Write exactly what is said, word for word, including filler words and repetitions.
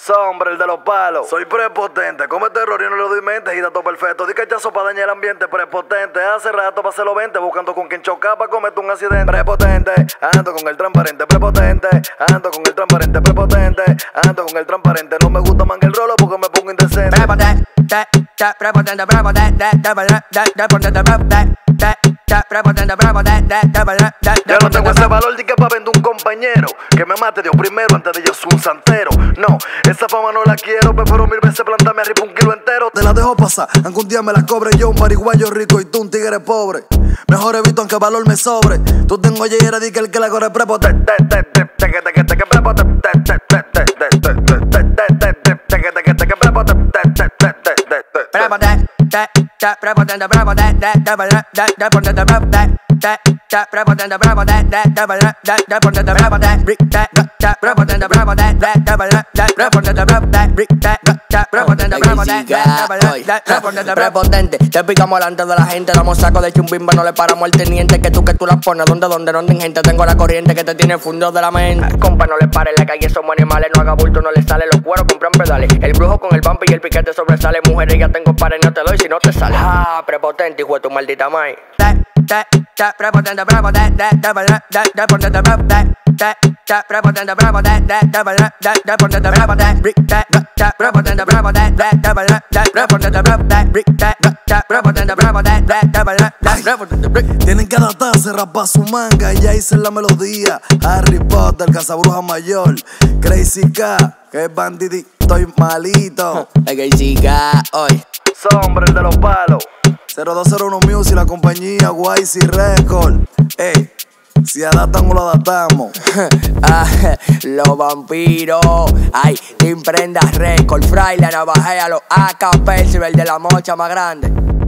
Sombra, el de los palos. Soy prepotente, come terror y no le doy mente. Y dato perfecto, di cachazo para dañar el ambiente. Prepotente, hace rato pa' hacerlo veinte. Buscando con quien chocar pa' cometer un accidente. Prepotente, ando con el transparente. Prepotente, ando con el transparente. Prepotente, ando con el transparente. No me gusta manga el rolo porque me pongo indecente. Prepotente, prepotente, prepotente, prepotente, prepotente, prepotente. Ya no tengo ese valor de que pa' vender un compañero que me mate Dios primero antes de yo ser un santero. No, esa fama no la quiero, prefiero mil veces plantarme arriba un kilo entero. Te la dejo pasar, aunque un día me la cobre yo, un pariguayo rico y tú un tigre pobre. Mejor evito aunque valor me sobre. Tú tengo yeyera di que el que la corre prepotente. Prepotente, prepotente, prepotente, prepotente, prepotente. Prepotente, prepotente, prepotente, prepotente, prepotente. Te picamos delante de la gente, damos saco de chumbimba, no le paramos al teniente. Que tú que tú las pones, donde, donde, donde en gente tengo la corriente que te tiene fundido de la mente. Compa, no le pare, la calle somos animales, no haga bulto, no le sale, los cueros compran pedales. El brujo con el vampi y el piquete sobresale. Mujeres ya tengo pares, no te doy si no te sale. Ah, prepotente, hijo de tu maldita madre. Prepotente, prepotente, prepotente, prepotente, prepotente, prepotente, prepotente, prepotente, prepotente. Tienen que adaptarse, rapar su manga y ya hice la melodía. Harry Potter, Casabruja Mayor, Crazy K, que es bandidito, estoy malito. Crazy K, hoy. Sombra, el de los palos. cero dos cero uno Music, la compañía Wise Record. Ey, si adaptan o lo adaptamos. Ah, los vampiros. Ay, te imprendas Record, Fraile, Navajea, los A K, Percival de la mocha más grande.